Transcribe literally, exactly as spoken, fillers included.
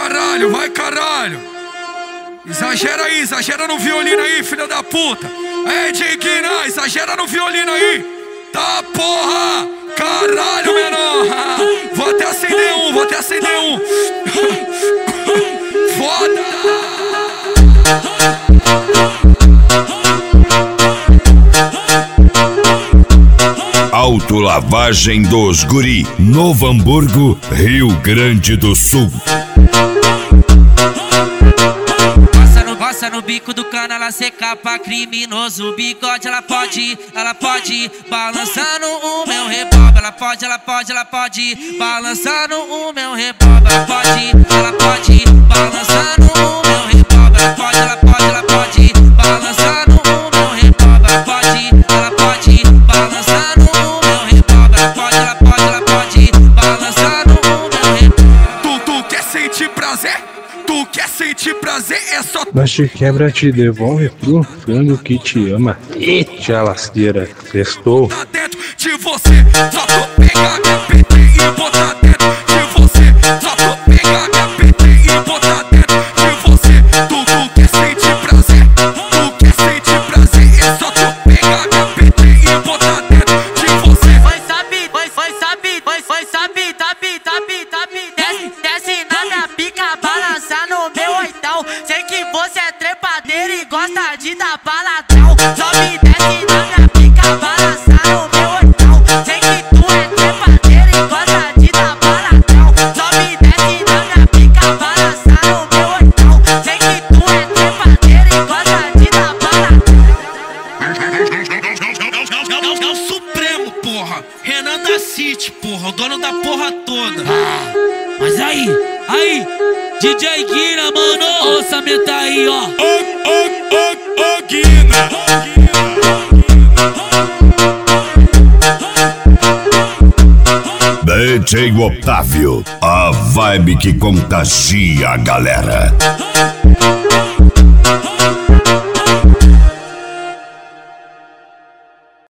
caralho, vai caralho. Exagera aí, exagera no violino aí, filha da puta. É, Diguina, exagera no violino aí. Tá porra, caralho, menor. Vou até acender um, vou até acender um. Foda. Autolavagem dos Guri, Novo Hamburgo, Rio Grande do Sul. Passa no, passa no bico do cano, ela seca pra criminoso. Bigode, ela pode, ela pode, balançando o meu revólver. Ela pode, ela pode, ela pode, balançando o meu revólver. Ela pode, ela pode, balançando o meu revólver. Ela pode, ela pode, ela pode, balançando o meu revólver. Ela pode, ela pode, balançando o meu revólver. Ela pode, ela pode, ela pode, balançando o meu revólver. Tu, tu quer sentir prazer? Tu quer sentir prazer? É só... Mas te quebra, te devolve pro frango que te ama. Eita lasqueira, sextou. Tá dentro de você, só tu pegar minha P T e botar dentro de você. Só tu pegar minha P T e botar dentro de você. Tu, tu quer sentir prazer? Tu quer sentir prazer? É só tu pegar minha P T e botar dentro de você. Foi sabe, foi, foi sabe, foi, foi sabe, tabi, tabi, tabi. Desce, desce na minha pica, balança no meu oitão. Sei que você é trepadeiro e gosta de dar baladão. Sobe, desce na minha pica, balança no meu oitão. Sei que tu é trepadeiro e gosta de dar baladão. Sobe, desce na minha pica, balança no meu oitão. Sei que tu é trepadeiro e gosta de dar baladão. É o Supremo, porra. Renan da City, porra. O dono da porra toda. Ah, mas aí, aí, D J Guina, mano. O orçamento aí, ó. Ô, ô, ô, ô, Guina. D J Otávio, a vibe que contagia a galera.